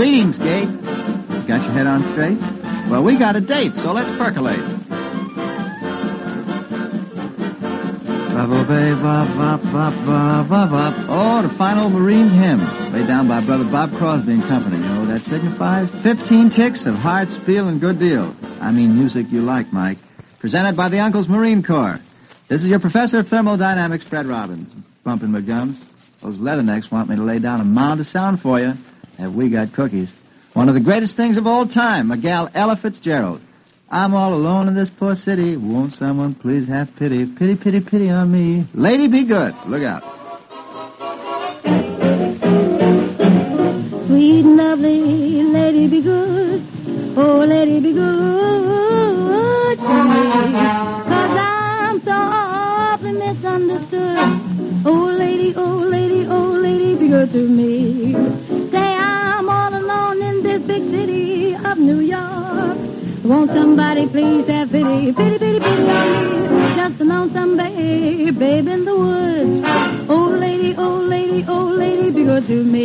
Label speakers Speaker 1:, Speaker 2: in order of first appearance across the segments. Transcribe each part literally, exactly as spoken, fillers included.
Speaker 1: Greetings, Gate. Got your head on straight? Well, we got a date, so let's percolate. Oh, the fine old Marine hymn, laid down by Brother Bob Crosby and Company. You know what that signifies? Fifteen ticks of hard spiel and good deal. I mean music you like, Mike. Presented by the Uncle's Marine Corps. This is your professor of thermodynamics, Fred Robbins. Bumping my gums. Those leathernecks want me to lay down a mound of sound for you. Have we got cookies? One of the greatest things of all time, a gal Ella Fitzgerald. I'm all alone in this poor city. Won't someone please have pity? Pity, pity, pity on me. Lady, be good. Look out.
Speaker 2: Sweet and lovely, lady, be good. Oh, lady, be good to me. 'Cause I'm so awfully misunderstood. Oh, lady, oh, lady, oh, lady, be good to me. Say I'm all alone in this big city of New York. Won't somebody please have pity, pity, pity, pity on me? Just a lonesome babe, babe in the woods. Oh, lady, oh, lady, oh, lady, be good to me.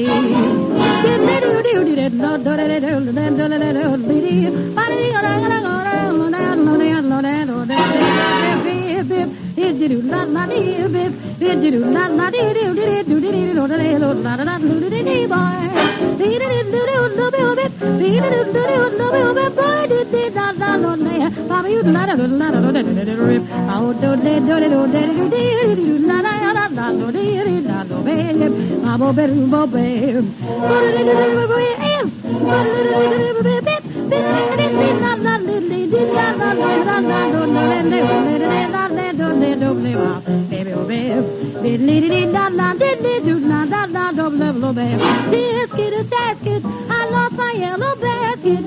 Speaker 2: I lost my yellow basket.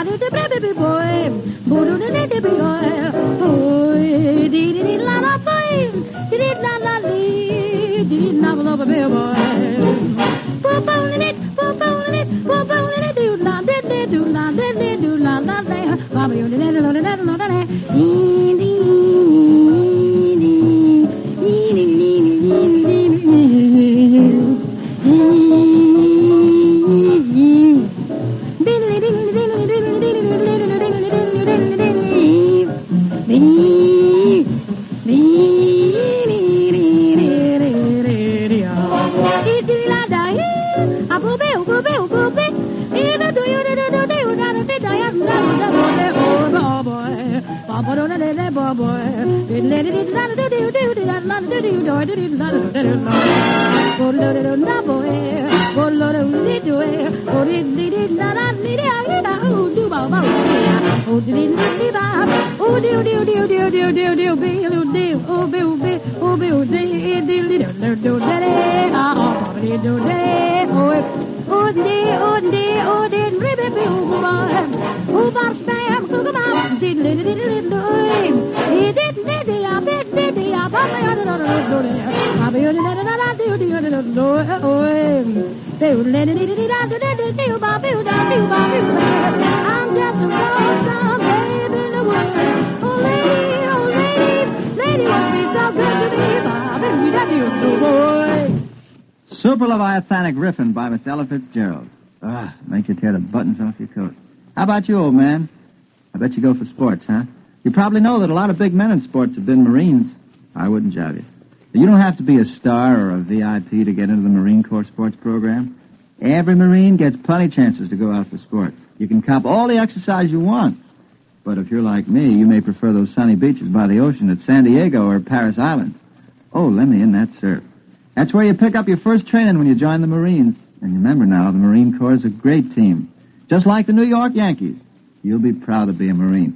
Speaker 2: Superleviathanic Riffin' by Miss Ella Fitzgerald. Ah, make you tear the buttons off your coat. How about you, old man? I bet you go for sports, huh? You probably know that a lot of big men in sports have been Marines. I wouldn't jive you. You don't have to be a star or a V I P to get into the Marine Corps sports program. Every Marine gets plenty of chances to go out for sport. You can cop all the exercise you want. But if you're like me, you may prefer those sunny beaches by the ocean at San Diego or Paris Island. Oh, let me in that surf. That's where you pick up your first training when you join the Marines. And remember now, the Marine Corps is a great team. Just like the New York Yankees. You'll be proud to be a Marine.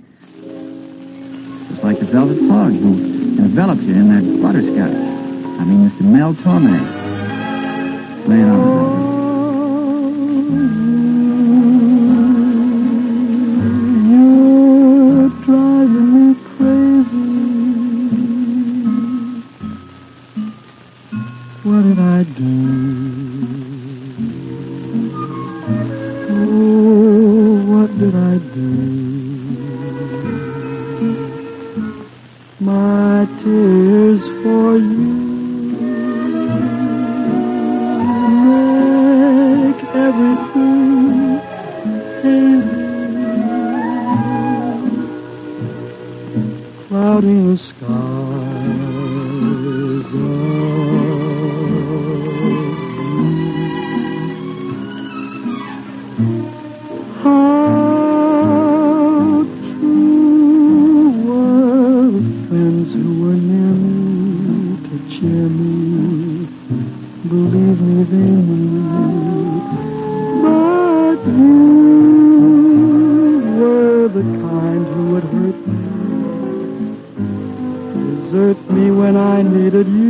Speaker 2: Just like the Velvet Fog who enveloped you in that butterscotch. I mean, Mister Mel Torme. Lay it on.
Speaker 3: You're driving me crazy. What did I do? Oh, what did I do? My tears for you make everything eyes of you. How true were the friends who were near me to cheer me. Believe me, they knew. But you were the kind who would hurt me, desert me when I needed you.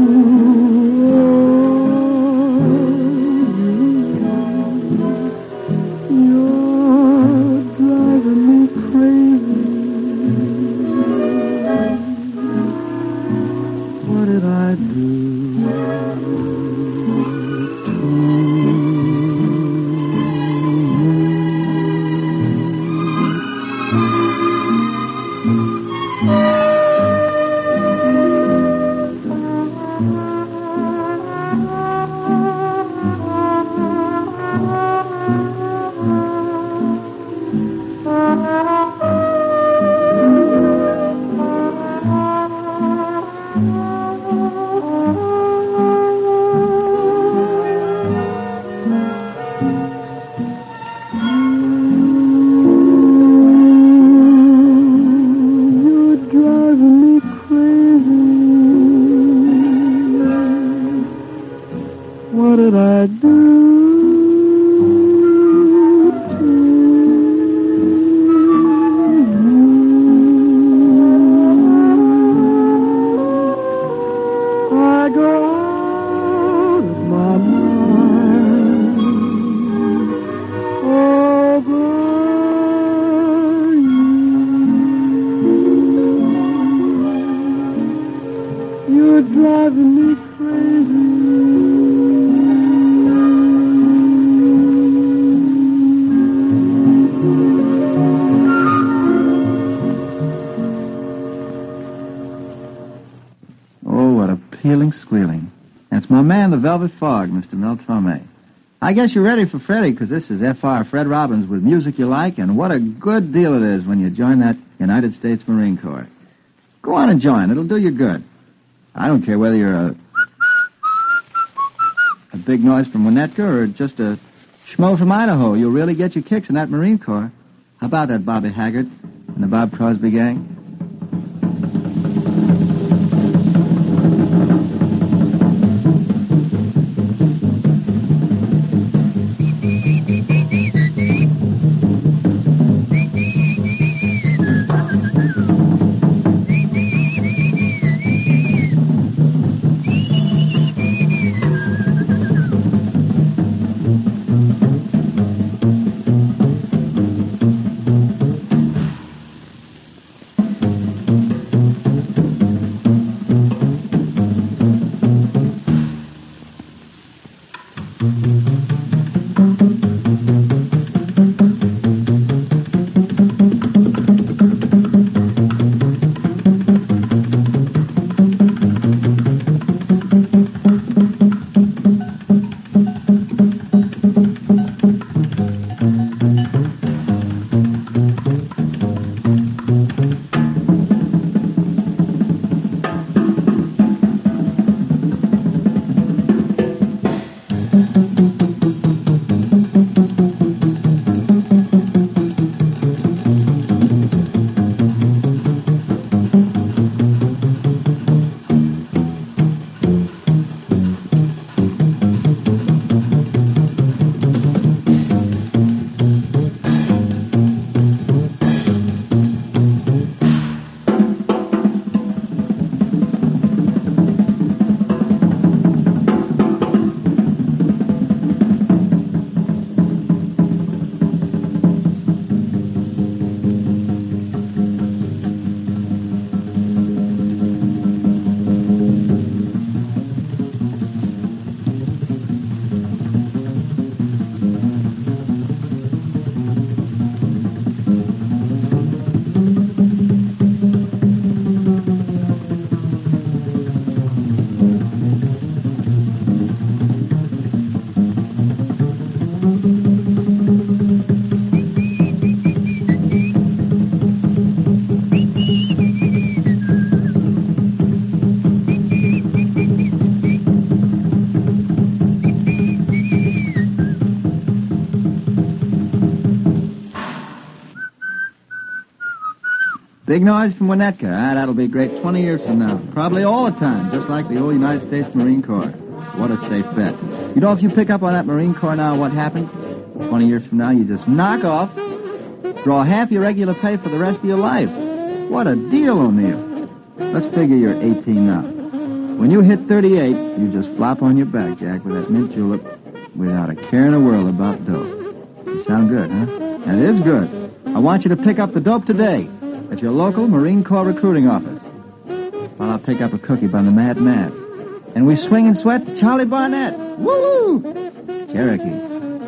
Speaker 3: Oh, you're driving me crazy. What did I do? What did I do to you? I go out of my mind over you. You're driving me crazy.
Speaker 1: Peeling, squealing. That's my man, the Velvet Fog, Mister Mel Torme. I guess you're ready for Freddie, because this is F R Fred Robbins with Music You Like, and what a good deal it is when you join that United States Marine Corps. Go on and join. It'll do you good. I don't care whether you're a a big noise from Winnetka or just a schmo from Idaho. You'll really get your kicks in that Marine Corps. How about that, Bobby Haggart and the Bob Crosby Gang? Big noise from Winnetka. Ah, that'll be great twenty years from now. Probably all the time, just like the old United States Marine Corps. What a safe bet. You know, if you pick up on that Marine Corps now, what happens? twenty years from now, you just knock off, draw half your regular pay for the rest of your life. What a deal, O'Neill. Let's figure you're eighteen now. When you hit thirty-eight, you just flop on your back, Jack, with that mint julep without a care in the world about dope. You sound good, huh? That is good. I want you to pick up the dope today at your local Marine Corps recruiting office. While I'll pick up a cookie by the Mad Mad. And we swing and sweat to Charlie Barnett. Woo! Cherokee.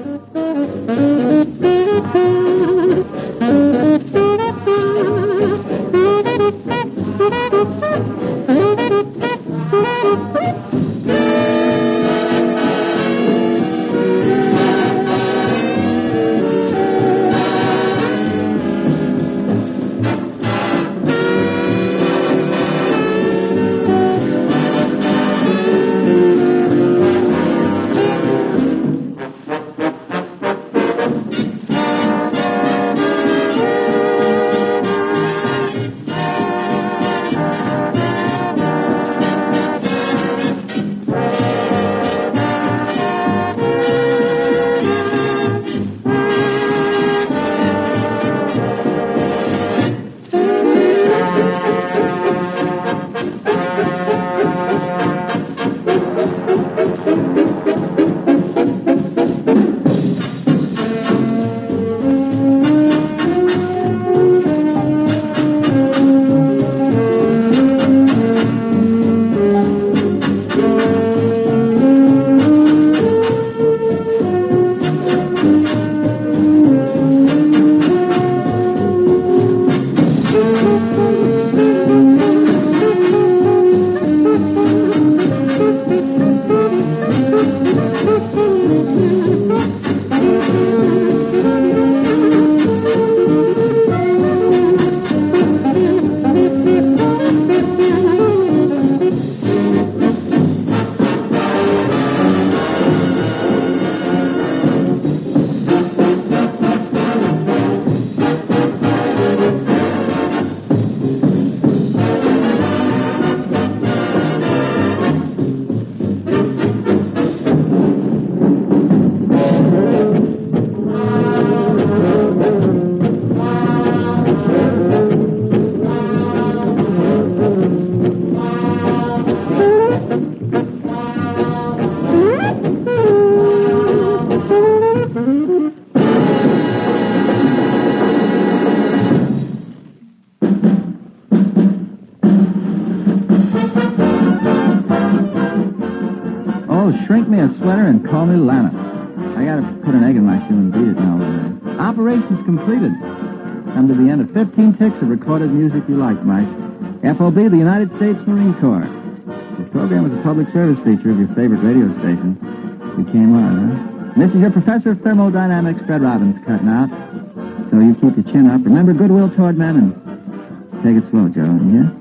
Speaker 1: And call me Lana. I gotta put an egg in my shoe and beat it now. Uh, operation's completed. Come to the end of fifteen ticks of recorded music you like, Mike. F O B, the United States Marine Corps. The program was a public service feature of your favorite radio station. We came on, huh? And this is your professor of thermodynamics, Fred Robbins, cutting out. So you keep your chin up. Remember goodwill toward men and take it slow, Joe. Yeah?